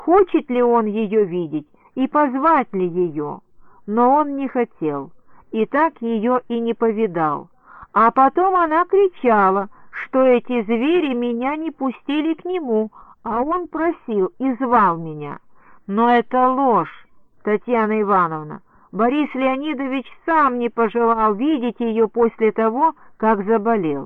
хочет ли он ее видеть и позвать ли ее. Но он не хотел, и так ее и не повидал. А потом она кричала, что эти звери меня не пустили к нему, а он просил и звал меня. Но это ложь, Татьяна Ивановна. Борис Леонидович сам не пожелал видеть ее после того, как заболел.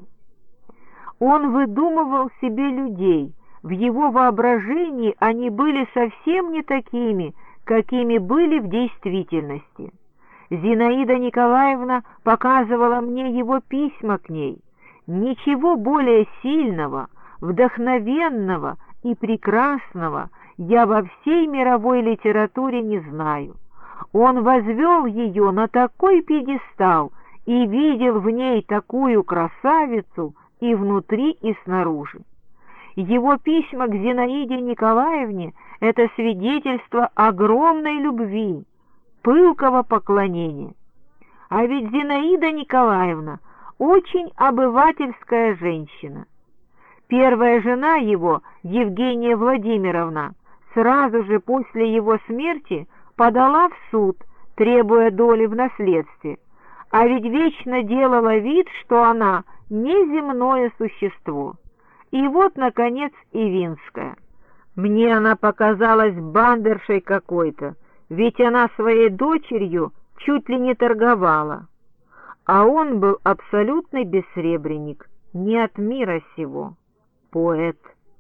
Он выдумывал себе людей, в его воображении они были совсем не такими, какими были в действительности. Зинаида Николаевна показывала мне его письма к ней. Ничего более сильного, вдохновенного и прекрасного я во всей мировой литературе не знаю. Он возвел ее на такой пьедестал и видел в ней такую красавицу и внутри, и снаружи. Его письма к Зинаиде Николаевне — это свидетельство огромной любви, пылкого поклонения. А ведь Зинаида Николаевна очень обывательская женщина. Первая жена его, Евгения Владимировна, сразу же после его смерти подала в суд, требуя доли в наследстве, а ведь вечно делала вид, что она неземное существо. И вот, наконец, Ивинская. Мне она показалась бандершей какой-то, ведь она своей дочерью чуть ли не торговала. А он был абсолютный бессребренник, не от мира сего, поэт.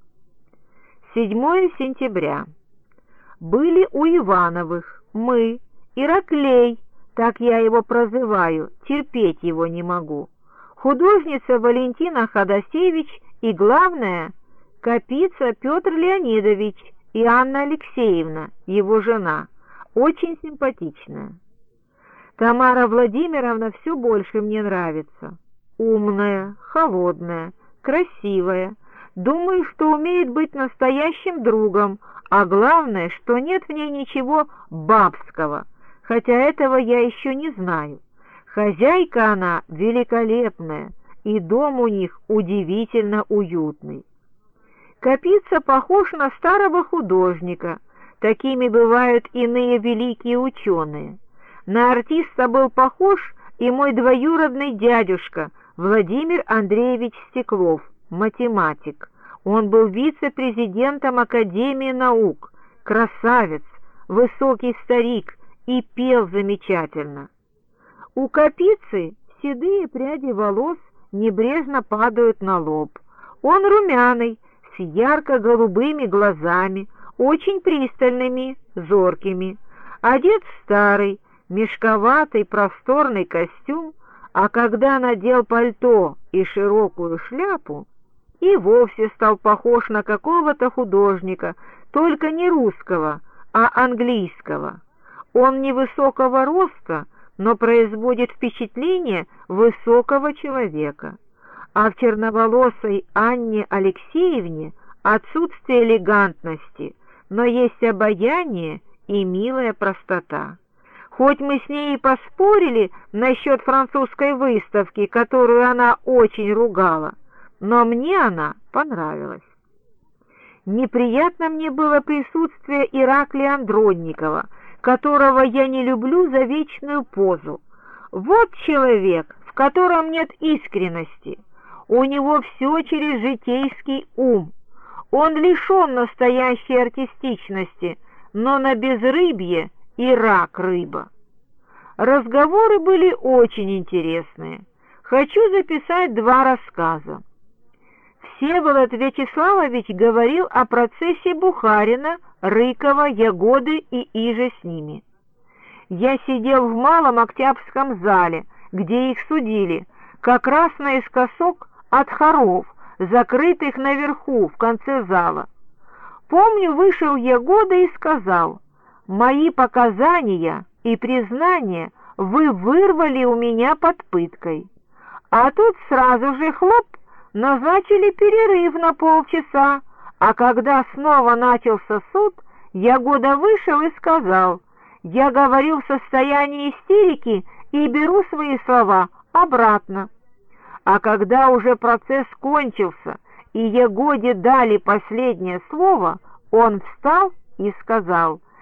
7 сентября. Были у Ивановых, мы, Ираклей, так я его прозываю, терпеть его не могу, художница Валентина Ходосевич и, главное, Капица Петр Леонидович и Анна Алексеевна, его жена, очень симпатичная. Тамара Владимировна все больше мне нравится. Умная, холодная, красивая. Думаю, что умеет быть настоящим другом, а главное, что нет в ней ничего бабского, хотя этого я еще не знаю. Хозяйка она великолепная, и дом у них удивительно уютный. Капица похож на старого художника, такими бывают иные великие ученые. На артиста был похож и мой двоюродный дядюшка Владимир Андреевич Стеклов, математик. Он был вице-президентом Академии наук, красавец, высокий старик и пел замечательно. У Капицы седые пряди волос небрежно падают на лоб. Он румяный, с ярко-голубыми глазами, очень пристальными, зоркими. Одет в старый, мешковатый просторный костюм, а когда надел пальто и широкую шляпу, и вовсе стал похож на какого-то художника, только не русского, а английского. Он невысокого роста, но производит впечатление высокого человека. А в черноволосой Анне Алексеевне отсутствие элегантности, но есть обаяние и милая простота. Хоть мы с ней и поспорили насчет французской выставки, которую она очень ругала, но мне она понравилась. Неприятно мне было присутствие Ираклия Андронникова, которого я не люблю за вечную позу. Вот человек, в котором нет искренности. У него все через житейский ум. Он лишен настоящей артистичности, но на безрыбье и рак рыба. Разговоры были очень интересные. Хочу записать 2 рассказа. Всеволод Вячеславович говорил о процессе Бухарина, Рыкова, Ягоды и иже с ними. Я сидел в Малом Октябрьском зале, где их судили, как раз наискосок от хоров, закрытых наверху, в конце зала. Помню, вышел Ягода и сказал: «Мои показания и признания вы вырвали у меня под пыткой». А тут сразу же хлоп, назначили перерыв на полчаса, а когда снова начался суд, Ягода вышел и сказал: «Я говорил в состоянии истерики и беру свои слова обратно». А когда уже процесс кончился и Ягоде дали последнее слово, он встал и сказал: